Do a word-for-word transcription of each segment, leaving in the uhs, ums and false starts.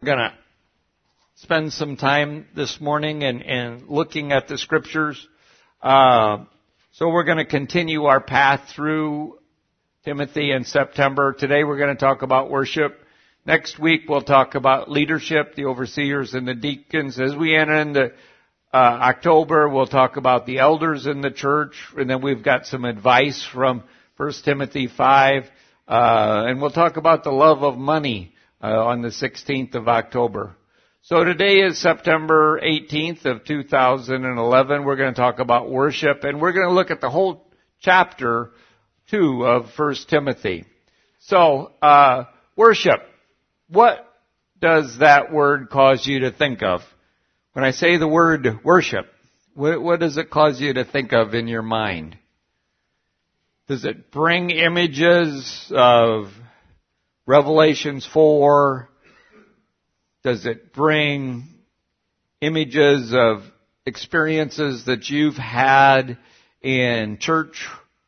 We're going to spend some time this morning and, and looking at the scriptures. Uh, so we're going to continue our path through Timothy in September. Today we're going to talk about worship. Next week we'll talk about leadership, the overseers and the deacons. As we enter into uh, October, we'll talk about the elders in the church. And then we've got some advice from First Timothy five. Uh, and we'll talk about the love of money uh, on the sixteenth of October. So today is September eighteenth of two thousand eleven. We're going to talk about worship, and we're going to look at the whole chapter two of First Timothy. So, uh, worship. What does that word cause you to think of? When I say the word worship, what, what does it cause you to think of in your mind? Does it bring images of Revelations four? Does it bring images of experiences that you've had in church?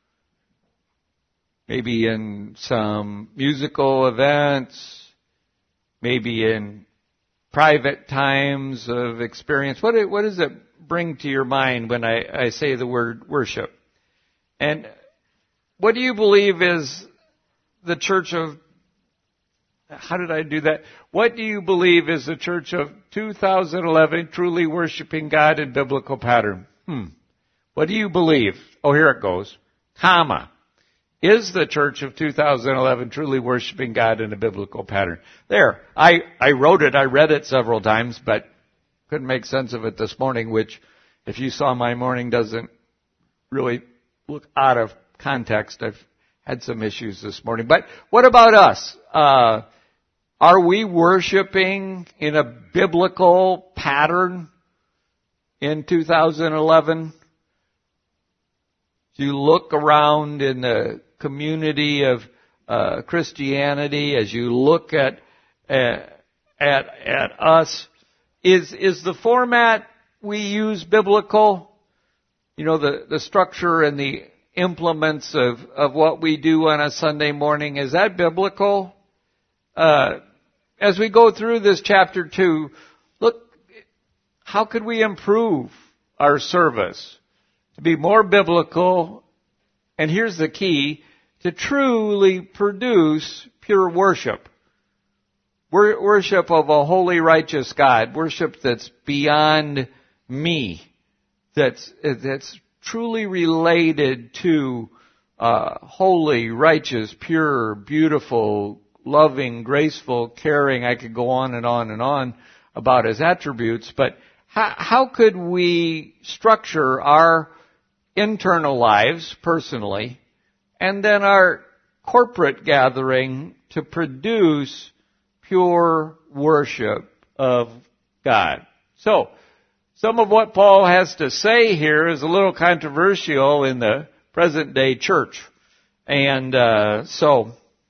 Maybe in some musical events? Maybe in private times of experience? What, what does it bring to your mind when I, I say the word worship? And what do you believe is the church of How did I do that? What do you believe is the church of two thousand eleven truly worshiping God in biblical pattern? Hmm. What do you believe? Oh, here it goes. Comma. Is the church of two thousand eleven truly worshiping God in a biblical pattern? There. I, I wrote it. I read it several times, but couldn't make sense of it this morning, which, if you saw my morning, doesn't really look out of context. I've had some issues this morning. But what about us? Uh, Are we worshiping in a biblical pattern in two thousand eleven? As you look around in the community of uh, Christianity, as you look at uh, at at us, is is the format we use biblical? You know, the the structure and the implements of of what we do on a Sunday morning, is that biblical? Uh, as we go through this chapter two, look, how could we improve our service to be more biblical? And here's the key, to truly produce pure worship. Worship of a holy, righteous God. Worship that's beyond me. That's, that's truly related to uh, holy, righteous, pure, beautiful, loving, graceful, caring. I could go on and on and on about his attributes, but how, how could we structure our internal lives personally and then our corporate gathering to produce pure worship of God? So, some of what Paul has to say here is a little controversial in the present day church. And uh, so,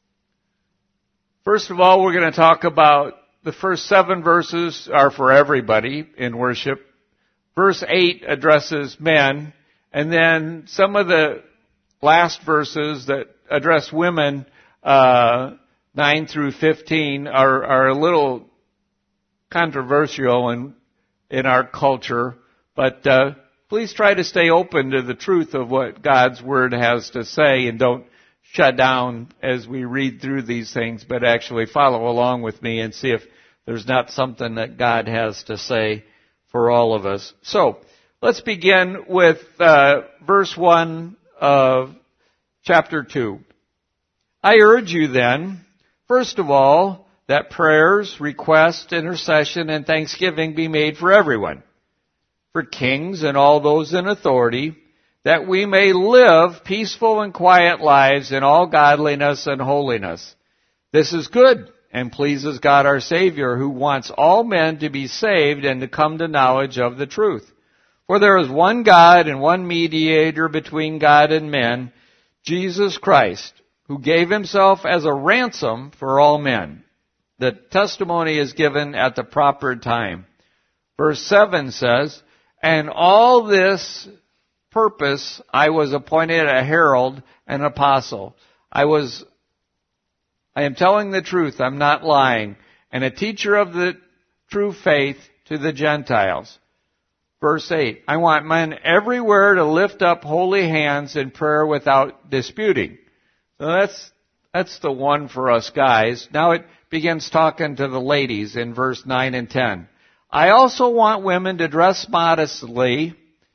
first of all, we're going to talk about the first seven verses are for everybody in worship. Verse eight addresses men, and then some of the last verses that address women, uh, nine through fifteen, are, are a little controversial in in our culture. But uh, please try to stay open to the truth of what God's Word has to say, and don't shut down as we read through these things, but actually follow along with me and see if there's not something that God has to say for all of us. So, let's begin with uh, verse one of chapter two. I urge you then, first of all, that prayers, requests, intercession, and thanksgiving be made for everyone, for kings and all those in authority, that we may live peaceful and quiet lives in all godliness and holiness. This is good and pleases God our Savior, who wants all men to be saved and to come to knowledge of the truth. For there is one God and one mediator between God and men, Jesus Christ, who gave himself as a ransom for all men. The testimony is given at the proper time. Verse seven says, and all this purpose I was appointed a herald and apostle. I was, I am telling the truth, I'm not lying. and a teacher of the true faith to the Gentiles. Verse eight, I want men everywhere to lift up holy hands in prayer without disputing. So that's, that's the one for us guys. Now it begins talking to the ladies in verse nine and ten. I also want women to dress modestly,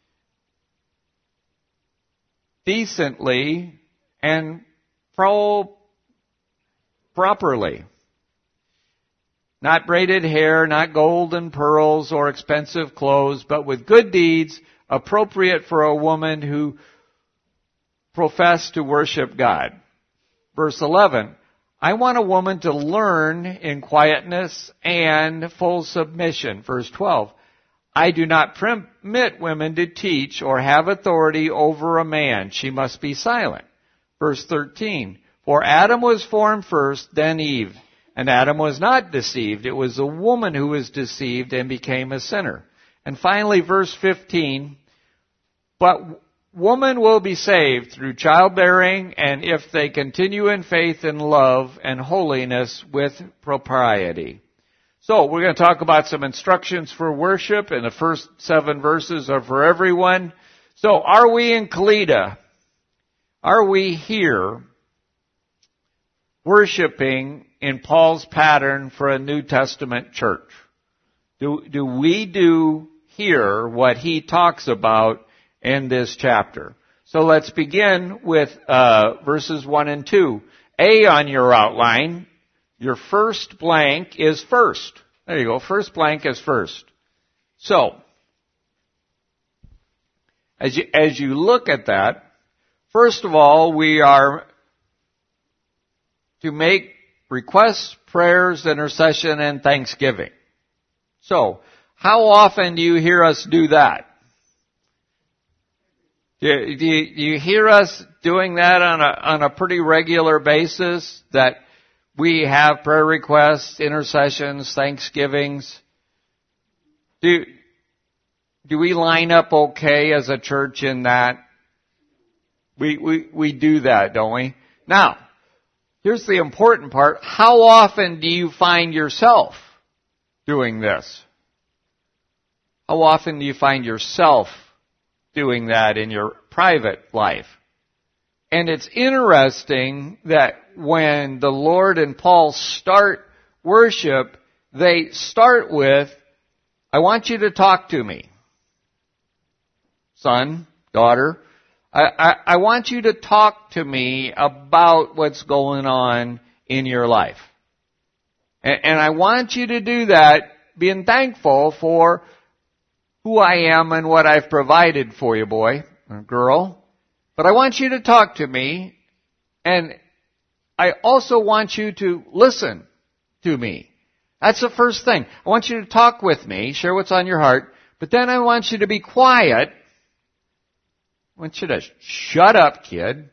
decently, and pro, properly. Not braided hair, not gold and pearls or expensive clothes, but with good deeds appropriate for a woman who profess to worship God. Verse eleven, I want a woman to learn in quietness and full submission. Verse twelve, I do not permit women to teach or have authority over a man. She must be silent. Verse thirteen, for Adam was formed first, then Eve. And Adam was not deceived. It was the woman who was deceived and became a sinner. And finally, verse fifteen, but woman will be saved through childbearing and if they continue in faith and love and holiness with propriety. So we're going to talk about some instructions for worship, and the first seven verses are for everyone. So are we in Kalida? Are we here worshiping in Paul's pattern for a New Testament church? Do, do we do here what he talks about in this chapter? So let's begin with uh, verses one and two. A on your outline, your first blank is first. There you go. First blank is first. So, as you, as you look at that, first of all, we are to make requests, prayers, intercession, and thanksgiving. So, how often do you hear us do that? Do you, do you, do you hear us doing that on a, on a pretty regular basis? That we have prayer requests, intercessions, thanksgivings? Do, do we line up okay as a church in that? We, we, we do that, don't we? Now, here's the important part. How often do you find yourself doing this? How often do you find yourself doing that in your private life? And it's interesting that when the Lord and Paul start worship, they start with, I want you to talk to me. Son, daughter, I, I, I want you to talk to me about what's going on in your life. And, and I want you to do that being thankful for who I am and what I've provided for you, boy or girl. But I want you to talk to me, and I also want you to listen to me. That's the first thing. I want you to talk with me, share what's on your heart, but then I want you to be quiet. I want you to shut up, kid.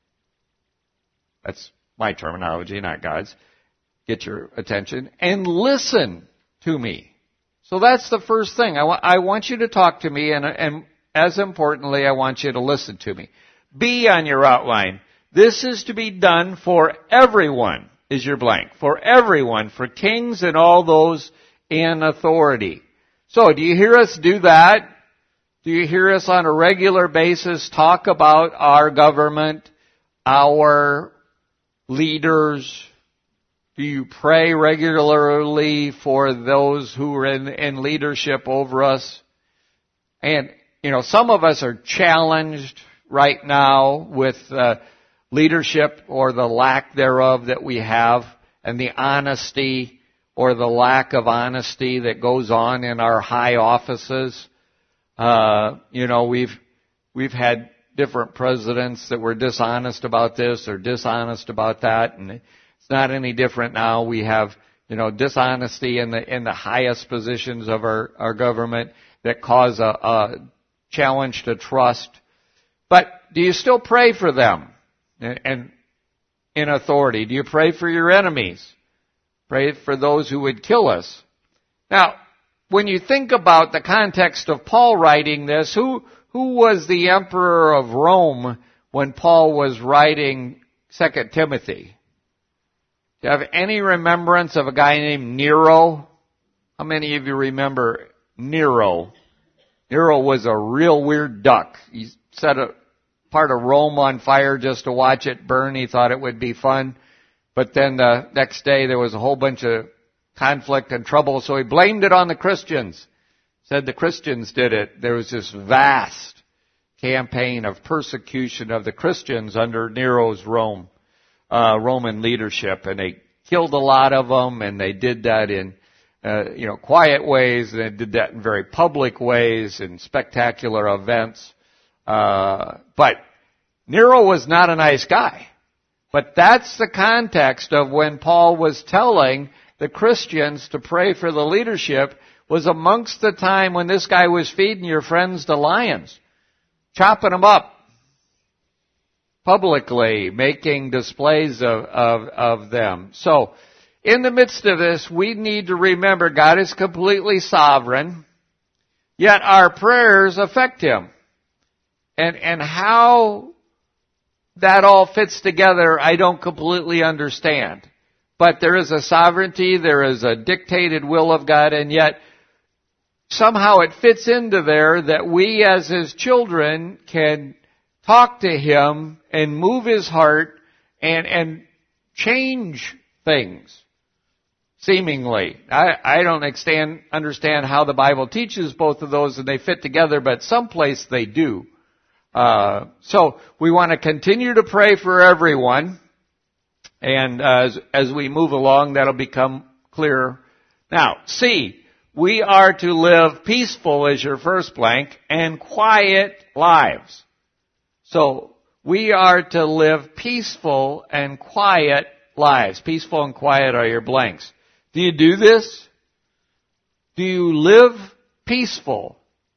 That's my terminology, not God's. Get your attention and listen to me. So that's the first thing. I, wa- I want you to talk to me, and, and as importantly, I want you to listen to me. B on your outline. This is to be done for everyone, is your blank. For everyone, for kings and all those in authority. So, do you hear us do that? Do you hear us on a regular basis talk about our government, our leaders? Do you pray regularly for those who are in, in leadership over us? And, you know, some of us are challenged right now with uh, leadership or the lack thereof that we have, and the honesty or the lack of honesty that goes on in our high offices. Uh, you know, we've we've had different presidents that were dishonest about this or dishonest about that, and it's not any different now. We have, you know, dishonesty in the in the highest positions of our, our government that cause a, a challenge to trust. But do you still pray for them and, and in authority? Do you pray for your enemies? Pray for those who would kill us. Now, when you think about the context of Paul writing this, who who was the emperor of Rome when Paul was writing Second Timothy? Do you have any remembrance of a guy named Nero? How many of you remember Nero? Nero was a real weird duck. He set a part of Rome on fire just to watch it burn. He thought it would be fun. But then the next day there was a whole bunch of conflict and trouble, so he blamed it on the Christians. Said the Christians did it. There was this vast campaign of persecution of the Christians under Nero's Rome, uh, Roman leadership, and they killed a lot of them, and they did that in Uh, you know, quiet ways, and they did that in very public ways, in spectacular events. Uh, but Nero was not a nice guy. But that's the context of when Paul was telling the Christians to pray for the leadership, was amongst the time when this guy was feeding your friends to lions, chopping them up publicly, making displays of, of, of them. So, in the midst of this, we need to remember God is completely sovereign, yet our prayers affect Him. And, and how that all fits together, I don't completely understand. But there is a sovereignty, there is a dictated will of God, and yet somehow it fits into there that we as His children can talk to Him and move His heart and, and change things. Seemingly. I, I don't understand, understand how the Bible teaches both of those and they fit together, but someplace they do. Uh, so we want to continue to pray for everyone, and uh, as, as we move along, that'll become clearer. Now, C, we are to live peaceful as your first blank, and quiet lives. So we are to live peaceful and quiet lives. Peaceful and quiet are your blanks. Do you do this? Do you live peaceful?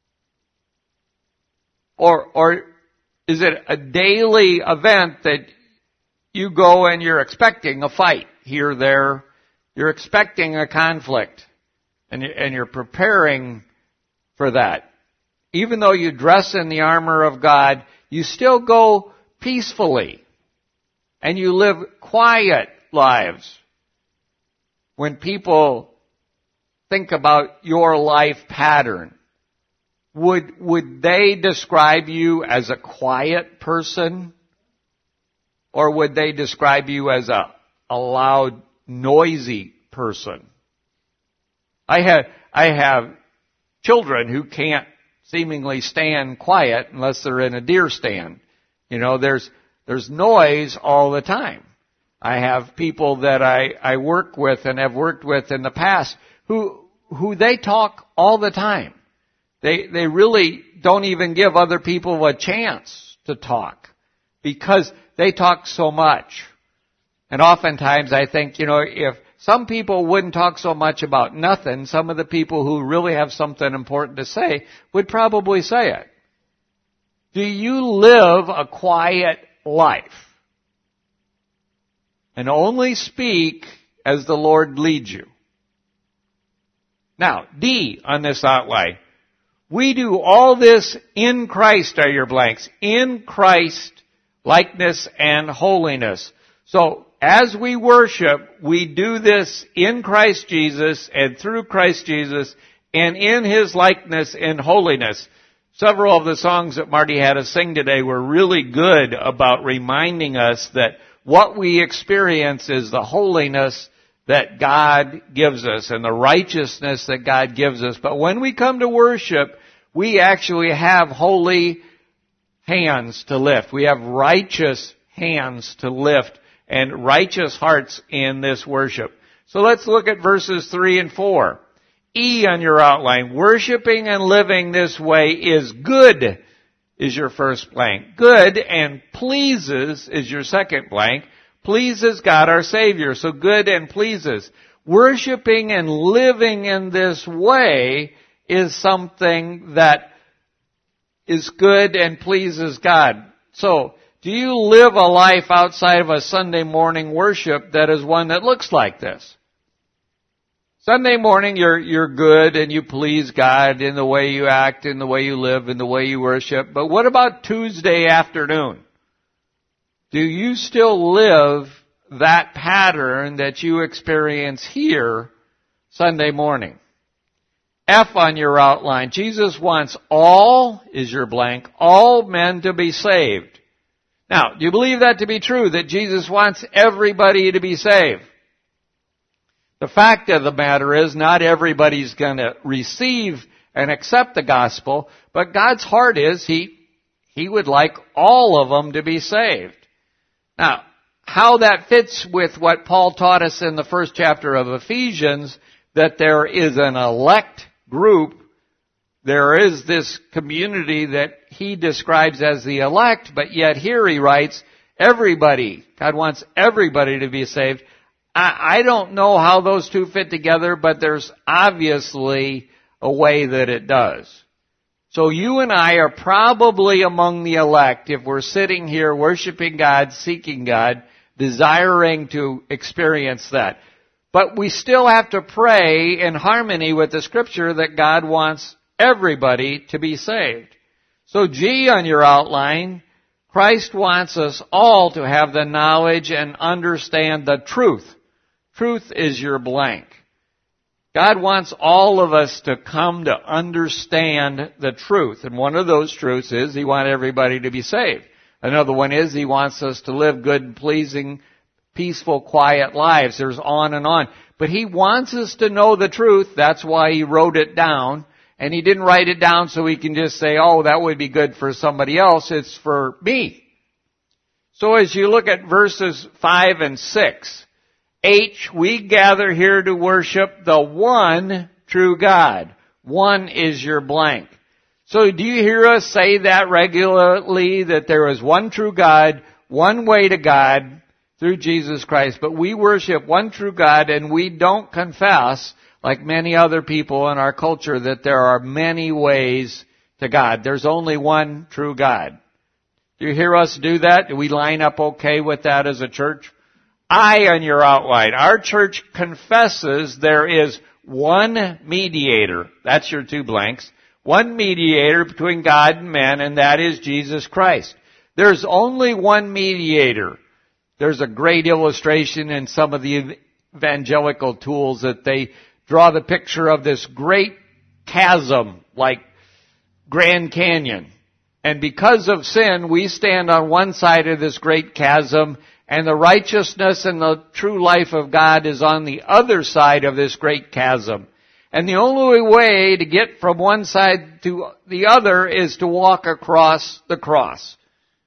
Or, or is it a daily event that you go and you're expecting a fight here, there? You're expecting a conflict, and, and you're preparing for that. Even though you dress in the armor of God, you still go peacefully, and you live quiet lives. When people think about your life pattern, would, would they describe you as a quiet person? Or would they describe you as a, a loud, noisy person? I have, I have children who can't seemingly stand quiet unless they're in a deer stand. You know, there's, there's noise all the time. I have people that I, I work with and have worked with in the past who, who they talk all the time. They, they really don't even give other people a chance to talk because they talk so much. And oftentimes I think, you know, if some people wouldn't talk so much about nothing, some of the people who really have something important to say would probably say it. Do you live a quiet life? And only speak as the Lord leads you. Now, D on this outline. We do all this in Christ are your blanks. In Christ, likeness and holiness. So, as we worship, we do this in Christ Jesus and through Christ Jesus and in His likeness and holiness. Several of the songs that Marty had us sing today were really good about reminding us that what we experience is the holiness that God gives us and the righteousness that God gives us. But when we come to worship, we actually have holy hands to lift. We have righteous hands to lift and righteous hearts in this worship. So let's look at verses three and four. E on your outline. Worshiping and living this way is good, is your first blank. Good and pleases is your second blank. Pleases God our Savior. So good and pleases. Worshiping and living in this way is something that is good and pleases God. So, do you live a life outside of a Sunday morning worship that is one that looks like this? Sunday morning, you're, you're good and you please God in the way you act, in the way you live, in the way you worship. But what about Tuesday afternoon? Do you still live that pattern that you experience here Sunday morning. F on your outline. Jesus wants all, is your blank, all men to be saved. Now, do you believe that to be true, that Jesus wants everybody to be saved? The fact of the matter is not everybody's going to receive and accept the gospel, but God's heart is He, He would like all of them to be saved. Now, how that fits with what Paul taught us in the first chapter of Ephesians, that there is an elect group, there is this community that he describes as the elect, but yet here he writes, everybody, God wants everybody to be saved. I, I don't know how those two fit together, but there's obviously a way that it does. So you and I are probably among the elect if we're sitting here worshiping God, seeking God, desiring to experience that. But we still have to pray in harmony with the Scripture that God wants everybody to be saved. So G on your outline, Christ wants us all to have the knowledge and understand the truth. Truth is your blank. God wants all of us to come to understand the truth. And one of those truths is He wants everybody to be saved. Another one is He wants us to live good and pleasing, peaceful, quiet lives. There's on and on. But He wants us to know the truth. That's why He wrote it down. And He didn't write it down so He can just say, oh, that would be good for somebody else. It's for me. So as you look at verses five and six, H, we gather here to worship the one true God. One is your blank. So do you hear us say that regularly, that there is one true God, one way to God through Jesus Christ? But we worship one true God, and we don't confess, like many other people in our culture, that there are many ways to God. There's only one true God. Do you hear us do that? Do we line up okay with that as a church? I on your outline. Our church confesses there is one mediator. That's your two blanks. One mediator between God and men, and that is Jesus Christ. There's only one mediator. There's a great illustration in some of the evangelical tools that they draw the picture of this great chasm like Grand Canyon. And because of sin, we stand on one side of this great chasm, and the righteousness and the true life of God is on the other side of this great chasm. And the only way to get from one side to the other is to walk across the cross.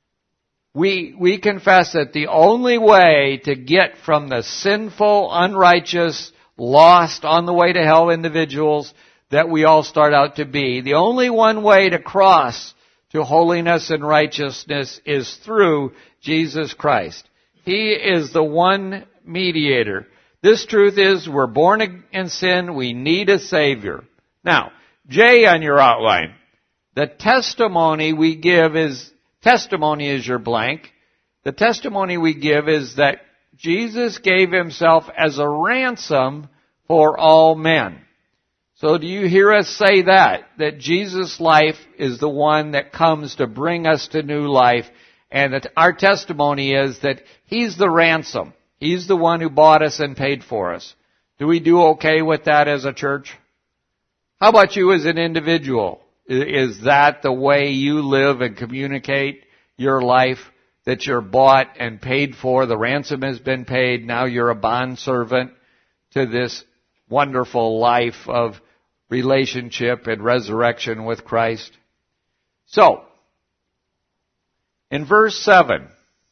We, we confess that the only way to get from the sinful, unrighteous, lost, on the way to hell individuals that we all start out to be, the only one way to cross to holiness and righteousness is through Jesus Christ. He is the one mediator. This truth is we're born in sin. We need a Savior. Now, J on your outline. The testimony we give is, testimony is your blank. The testimony we give is that Jesus gave Himself as a ransom for all men. So do you hear us say that? That Jesus' life is the one that comes to bring us to new life. And that our testimony is that He's the ransom. He's the one who bought us and paid for us. Do we do okay with that as a church? How about you as an individual? Is that the way you live and communicate your life? That you're bought and paid for, the ransom has been paid, now you're a bondservant to this wonderful life of relationship and resurrection with Christ? So, in verse seven,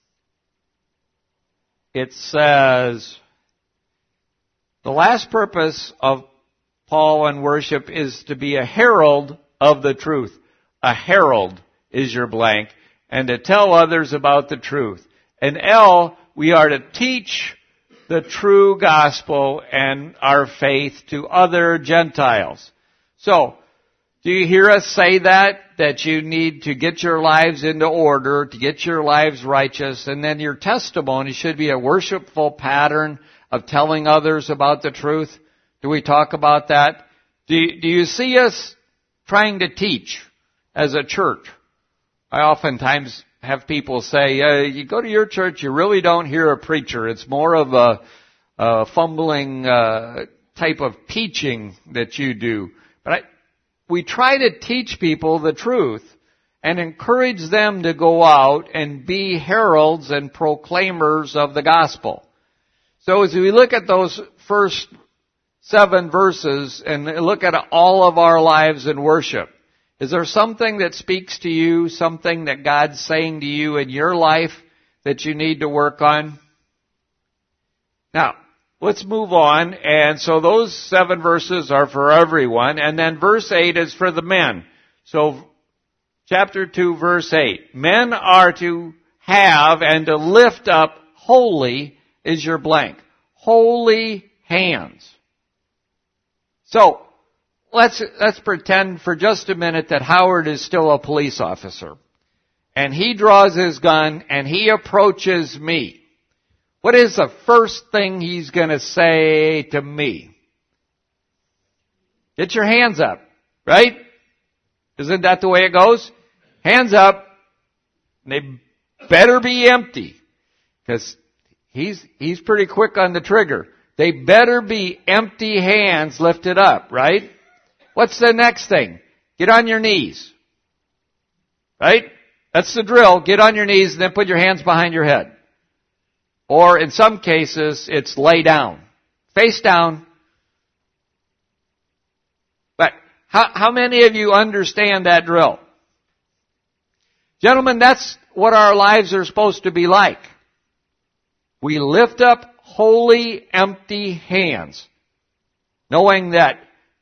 it says, the last purpose of Paul in worship is to be a herald of the truth. A herald is your blank, and to tell others about the truth. And L, we are to teach the true gospel and our faith to other Gentiles. So, do you hear us say that? That you need to get your lives into order, to get your lives righteous, and then your testimony should be a worshipful pattern of telling others about the truth? Do we talk about that? Do you, do you see us trying to teach as a church? I oftentimes have people say, uh, you go to your church, you really don't hear a preacher. It's more of a, a fumbling uh, type of teaching that you do. But I, we try to teach people the truth and encourage them to go out and be heralds and proclaimers of the gospel. So as we look at those first seven verses and look at all of our lives in worship, is there something that speaks to you, something that God's saying to you in your life that you need to work on? Now, let's move on. And so those seven verses are for everyone. And then verse eight is for the men. So chapter two, verse eight. Men are to have and to lift up holy is your blank. Holy hands. So, let's, let's pretend for just a minute that Howard is still a police officer. And he draws his gun and he approaches me. What is the first thing he's going to say to me? Get your hands up, right? Isn't that the way it goes? Hands up. They better be empty. Because he's, he's pretty quick on the trigger. They better be empty hands lifted up, right? What's the next thing? Get on your knees. Right? That's the drill. Get on your knees and then put your hands behind your head. Or in some cases, it's lay down. Face down. But how, how many of you understand that drill? Gentlemen, that's what our lives are supposed to be like. We lift up holy, empty hands, knowing that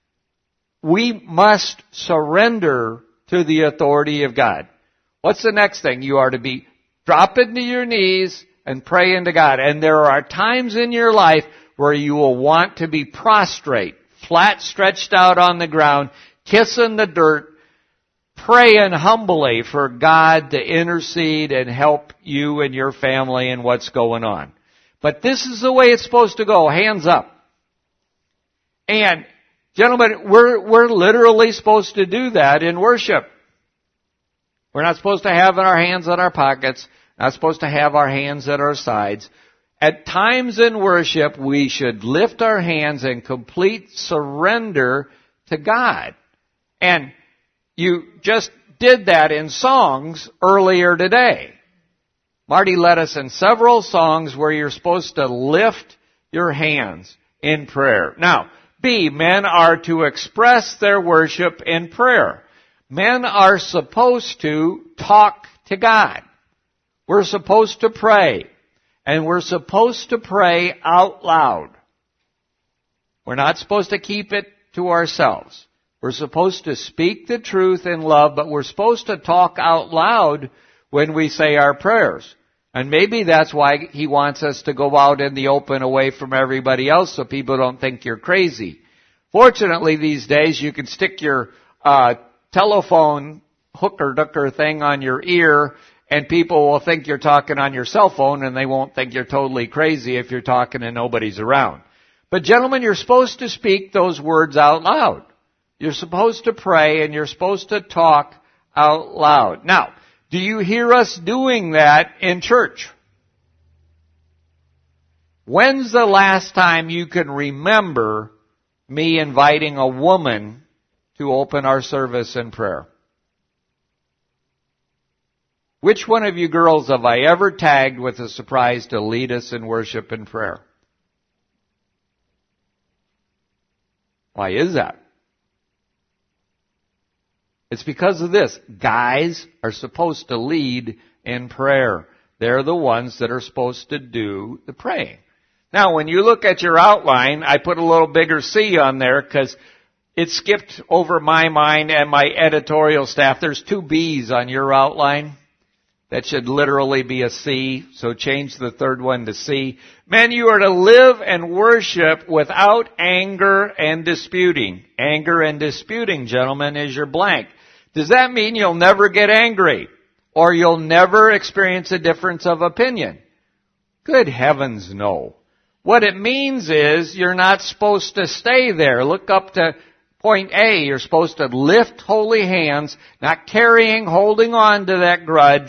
we must surrender to the authority of God. What's the next thing? You are to be drop into your knees and pray into God. And there are times in your life where you will want to be prostrate, flat stretched out on the ground, kissing the dirt, praying humbly for God to intercede and help you and your family in what's going on. But this is the way it's supposed to go. Hands up. And, gentlemen, we're, we're literally supposed to do that in worship. We're not supposed to have our hands in our pockets. Not supposed to have our hands at our sides. At times in worship, we should lift our hands in complete surrender to God. And you just did that in songs earlier today. Marty led us in several songs where you're supposed to lift your hands in prayer. Now, B, men are to express their worship in prayer. Men are supposed to talk to God. We're supposed to pray. And we're supposed to pray out loud. We're not supposed to keep it to ourselves. We're supposed to speak the truth in love, but we're supposed to talk out loud when we say our prayers. And maybe that's why he wants us to go out in the open away from everybody else so people don't think you're crazy. Fortunately, these days you can stick your uh telephone hooker-ducker thing on your ear and people will think you're talking on your cell phone and they won't think you're totally crazy if you're talking and nobody's around. But gentlemen, you're supposed to speak those words out loud. You're supposed to pray and you're supposed to talk out loud. Now, do you hear us doing that in church? When's the last time you can remember me inviting a woman to open our service in prayer? Which one of you girls have I ever tagged with a surprise to lead us in worship and prayer? Why is that? It's because of this. Guys are supposed to lead in prayer. They're the ones that are supposed to do the praying. Now, when you look at your outline, I put a little bigger C on there because it skipped over my mind and my editorial staff. There's two B's on your outline. That should literally be a C, so change the third one to C. Men, you are to live and worship without anger and disputing. Anger and disputing, gentlemen, is your blank. Does that mean you'll never get angry? Or you'll never experience a difference of opinion? Good heavens, no. What it means is you're not supposed to stay there. Look up to point A. You're supposed to lift holy hands, not carrying, holding on to that grudge,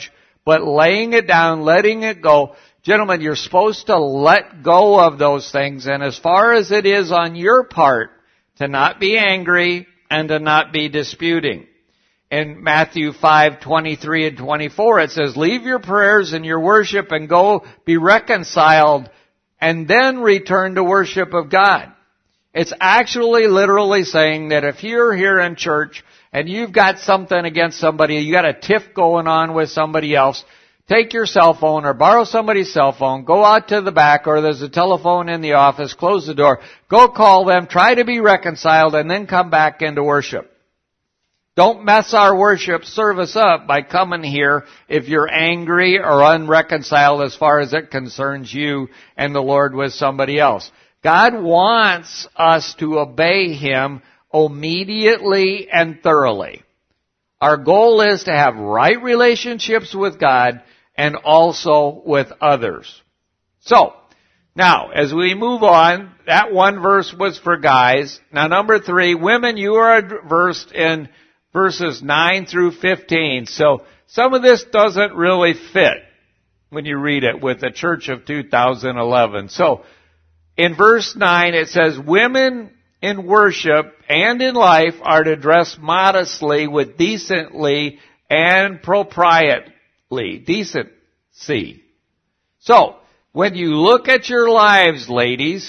but laying it down, letting it go. Gentlemen, you're supposed to let go of those things, and as far as it is on your part, to not be angry and to not be disputing. In Matthew five twenty-three and twenty-four, it says, leave your prayers and your worship and go be reconciled and then return to worship of God. It's actually literally saying that if you're here in church and you've got something against somebody, you got a tiff going on with somebody else, take your cell phone or borrow somebody's cell phone, go out to the back, or there's a telephone in the office, close the door, go call them, try to be reconciled, and then come back into worship. Don't mess our worship service up by coming here if you're angry or unreconciled as far as it concerns you and the Lord with somebody else. God wants us to obey Him immediately and thoroughly. Our goal is to have right relationships with God and also with others. So, now, as we move on, that one verse was for guys. Now, number three, women, you are versed in verses nine through fifteen. So some of this doesn't really fit when you read it with the Church of two thousand eleven. So in verse nine it says, women in worship and in life are to dress modestly with decently and proprietely. Decency. So when you look at your lives, ladies,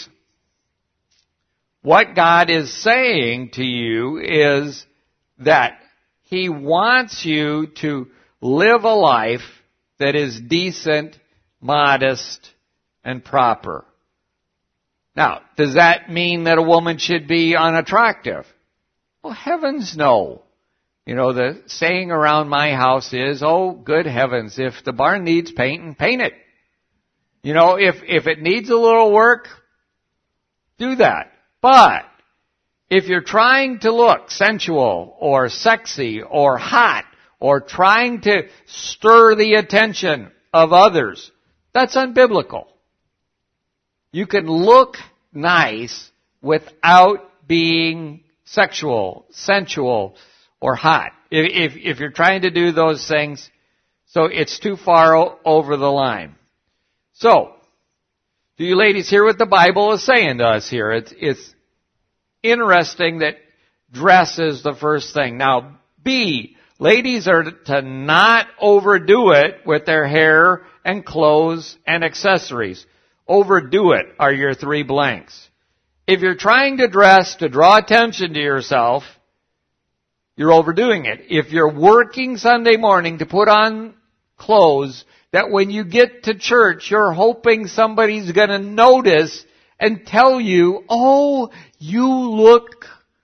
what God is saying to you is that He wants you to live a life that is decent, modest, and proper. Now, does that mean that a woman should be unattractive? Well, heavens no. You know, the saying around my house is, oh, good heavens, if the barn needs painting, paint it. You know, if, if it needs a little work, do that. But if you're trying to look sensual or sexy or hot or trying to stir the attention of others, that's unbiblical. You can look nice without being sexual, sensual, or hot. If, if, if you're trying to do those things, so it's too far o- over the line. So, do you ladies hear what the Bible is saying to us here? It's, it's interesting that dress is the first thing. Now, B, ladies are to not overdo it with their hair and clothes and accessories. Overdo it are your three blanks. If you're trying to dress to draw attention to yourself, you're overdoing it. If you're working Sunday morning to put on clothes that when you get to church, you're hoping somebody's going to notice and tell you, oh, you look,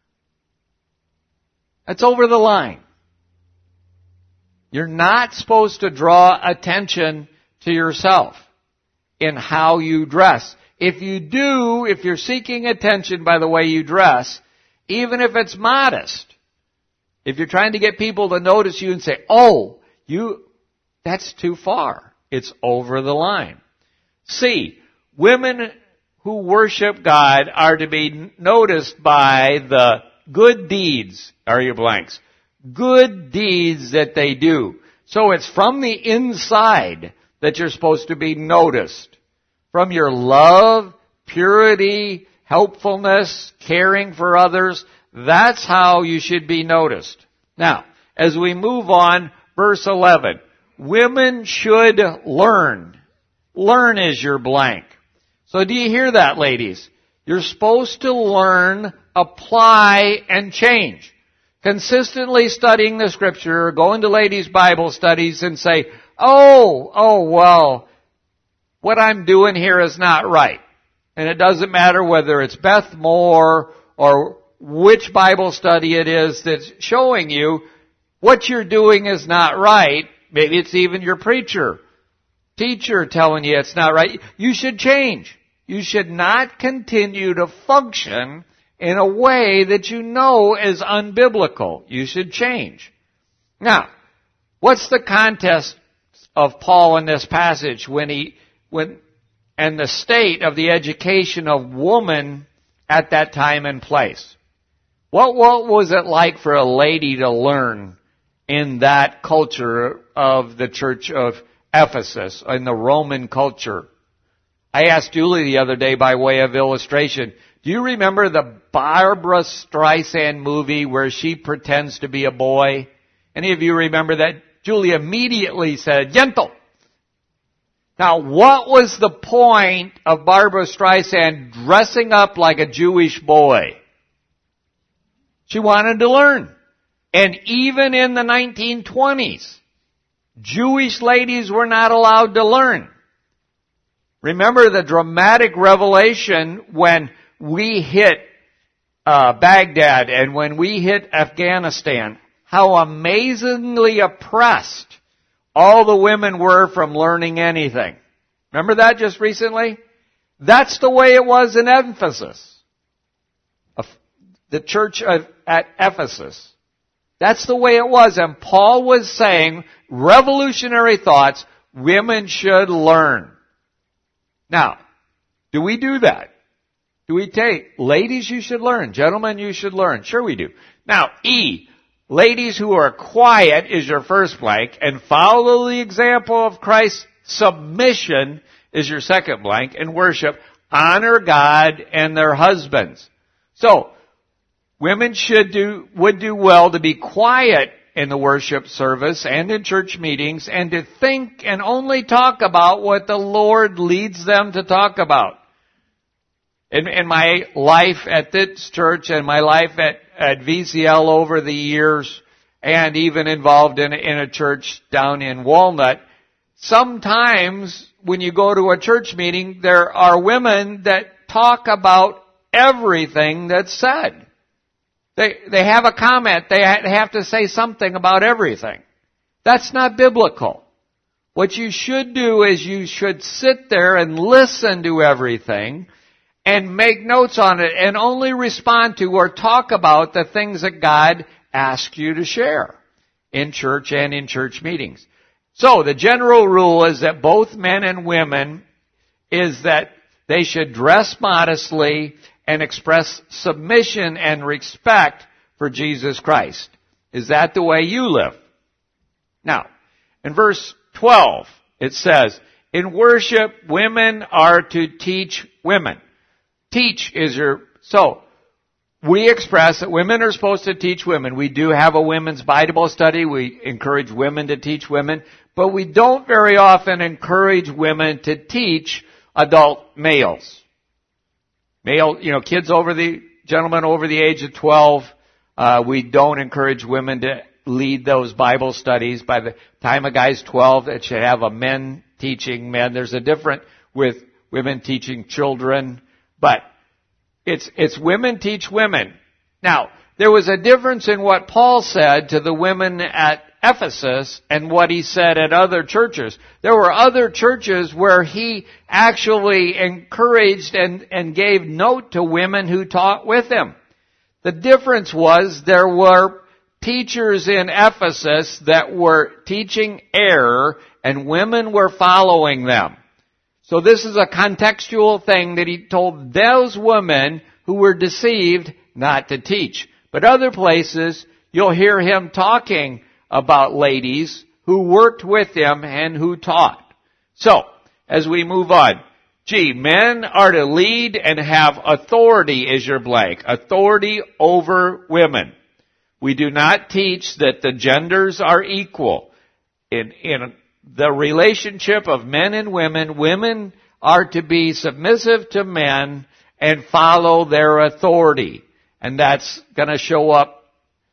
that's over the line. You're not supposed to draw attention to yourself in how you dress. If you do, if you're seeking attention by the way you dress, even if it's modest, if you're trying to get people to notice you and say, oh, you, that's too far. It's over the line. C, women who worship God are to be noticed by the good deeds, are your blanks, good deeds that they do. So it's from the inside that you're supposed to be noticed. From your love, purity, helpfulness, caring for others, that's how you should be noticed. Now, as we move on, verse eleven, women should learn. Learn is your blank. So do you hear that, ladies? You're supposed to learn, apply, and change. Consistently studying the Scripture, going to ladies' Bible studies and say, oh, oh, well, what I'm doing here is not right. And it doesn't matter whether it's Beth Moore or which Bible study it is that's showing you what you're doing is not right. Maybe it's even your preacher, teacher telling you it's not right. You should change. You should not continue to function in a way that you know is unbiblical. You should change. Now, what's the context of Paul in this passage when he, when, and the state of the education of woman at that time and place? What, what was it like for a lady to learn in that culture of the church of Ephesus, in the Roman culture. I asked Julie the other day by way of illustration, do you remember the Barbra Streisand movie where she pretends to be a boy? Any of you remember that? Julie immediately said, Yentl. Now, what was the point of Barbra Streisand dressing up like a Jewish boy? She wanted to learn. And even in the nineteen twenties, Jewish ladies were not allowed to learn. Remember the dramatic revelation when we hit uh, Baghdad and when we hit Afghanistan, how amazingly oppressed all the women were from learning anything. Remember that just recently? That's the way it was in Ephesus. The church of, at Ephesus. That's the way it was. And Paul was saying, revolutionary thoughts, women should learn. Now, do we do that? Do we take, ladies, you should learn. Gentlemen, you should learn. Sure we do. Now, E, ladies who are quiet is your first blank, and follow the example of Christ's submission is your second blank, and worship, honor God and their husbands. So, women should do, would do well to be quiet in the worship service and in church meetings and to think and only talk about what the Lord leads them to talk about. In, in my life at this church and my life at, at V C L over the years and even involved in, in a church down in Walnut, sometimes when you go to a church meeting, there are women that talk about everything that's said. They, they have a comment. They have to say something about everything. That's not biblical. What you should do is you should sit there and listen to everything and make notes on it and only respond to or talk about the things that God asks you to share in church and in church meetings. So the general rule is that both men and women is that they should dress modestly and express submission and respect for Jesus Christ. Is that the way you live? Now, in verse twelve, it says, in worship, women are to teach women. Teach is your, so, we express that women are supposed to teach women. We do have a women's Bible study. We encourage women to teach women, but we don't very often encourage women to teach adult males. Male, you know, kids over the, gentlemen over the age of twelve, uh, we don't encourage women to lead those Bible studies. By the time a guy's twelve, it should have a men teaching men. There's a difference with women teaching children, but it's, it's women teach women. Now, there was a difference in what Paul said to the women at Ephesus and what he said at other churches. There were other churches where he actually encouraged and, and gave note to women who taught with him. The difference was there were teachers in Ephesus that were teaching error and women were following them. So this is a contextual thing that he told those women who were deceived not to teach. But other places, you'll hear him talking about ladies who worked with him and who taught. So, as we move on, gee, men are to lead and have authority is your blank. Authority over women. We do not teach that the genders are equal. In, in the relationship of men and women, women are to be submissive to men and follow their authority. And that's going to show up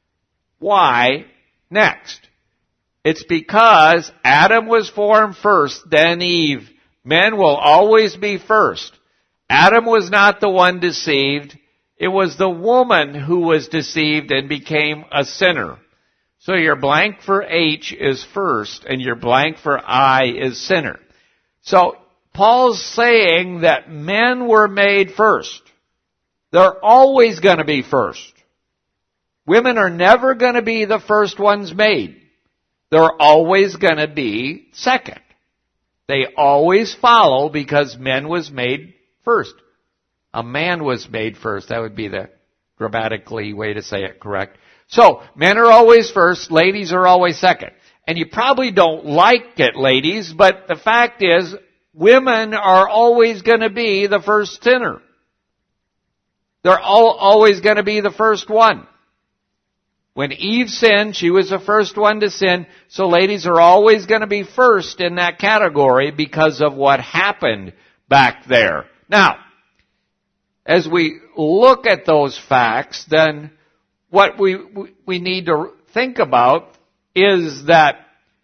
why next. It's because Adam was formed first, then Eve. Men will always be first. Adam was not the one deceived. It was the woman who was deceived and became a sinner. So your blank for H is first and your blank for I is sinner. So Paul's saying that men were made first. They're always going to be first. Women are never going to be the first ones made. They're always going to be second. They always follow because men was made first. A man was made first. That would be the grammatically way to say it correct. So, men are always first, ladies are always second. And you probably don't like it, ladies, but the fact is, women are always going to be the first sinner. They're all, always going to be the first one. When Eve sinned, she was the first one to sin, so ladies are always going to be first in that category because of what happened back there. Now, as we look at those facts, then what we we need to think about is that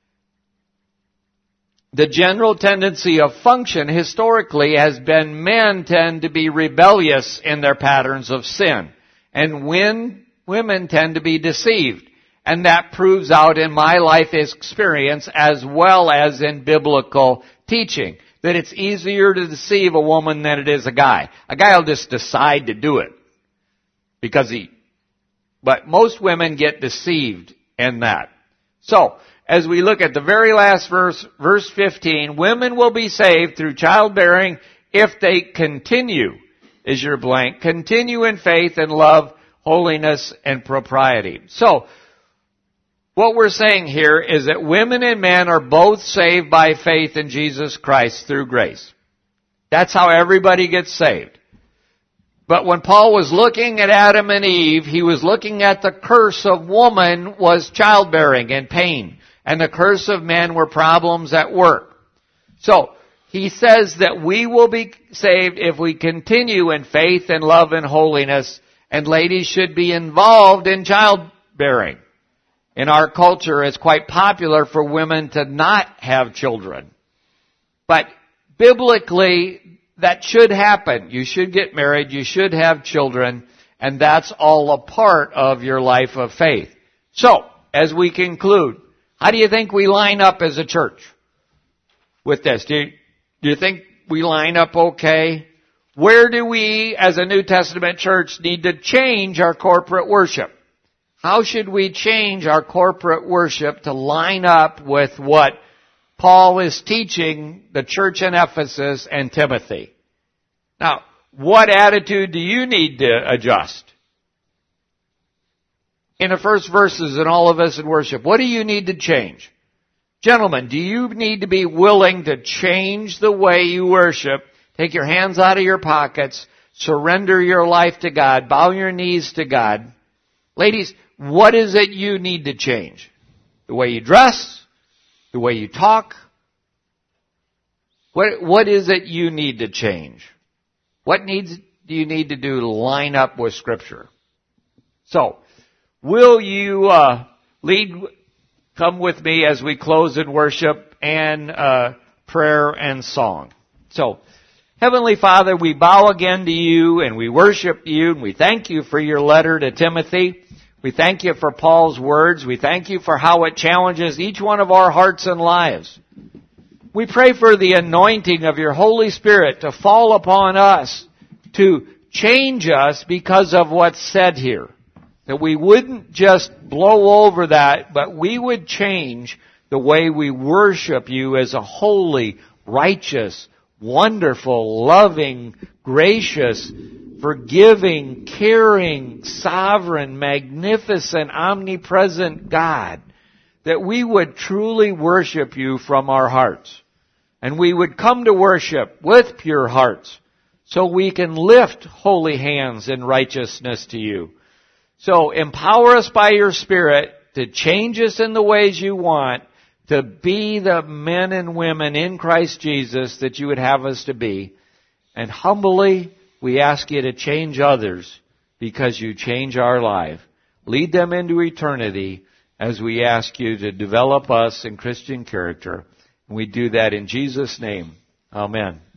the general tendency of function historically has been men tend to be rebellious in their patterns of sin. And when women tend to be deceived. And that proves out in my life experience as well as in biblical teaching. That it's easier to deceive a woman than it is a guy. A guy will just decide to do it. Because he, but most women get deceived in that. So, as we look at the very last verse, verse fifteen, women will be saved through childbearing if they continue, is your blank, continue in faith and love, holiness, and propriety. So, what we're saying here is that women and men are both saved by faith in Jesus Christ through grace. That's how everybody gets saved. But when Paul was looking at Adam and Eve, he was looking at the curse of woman was childbearing and pain. And the curse of men were problems at work. So, he says that we will be saved if we continue in faith and love and holiness. And ladies should be involved in childbearing. In our culture, it's quite popular for women to not have children. But biblically, that should happen. You should get married. You should have children. And that's all a part of your life of faith. So, as we conclude, how do you think we line up as a church with this? Do you, do you think we line up okay? Where do we, as a New Testament church, need to change our corporate worship? How should we change our corporate worship to line up with what Paul is teaching the church in Ephesus and Timothy? Now, what attitude do you need to adjust? In the first verses in all of us in worship, what do you need to change? Gentlemen, do you need to be willing to change the way you worship? Take your hands out of your pockets, surrender your life to God, bow your knees to God. Ladies, what is it you need to change? The way you dress? The way you talk? What, what is it you need to change? What needs do you need to do to line up with Scripture? So, will you uh, lead, come with me as we close in worship and uh, prayer and song. So, Heavenly Father, we bow again to you and we worship you and we thank you for your letter to Timothy. We thank you for Paul's words. We thank you for how it challenges each one of our hearts and lives. We pray for the anointing of your Holy Spirit to fall upon us, to change us because of what's said here. That we wouldn't just blow over that, but we would change the way we worship you as a holy, righteous, wonderful, loving, gracious, forgiving, caring, sovereign, magnificent, omnipresent God. That we would truly worship you from our hearts. And we would come to worship with pure hearts so we can lift holy hands in righteousness to you. So empower us by your Spirit to change us in the ways you want, to be the men and women in Christ Jesus that you would have us to be. And humbly, we ask you to change others because you change our life. Lead them into eternity as we ask you to develop us in Christian character. And we do that in Jesus' name. Amen.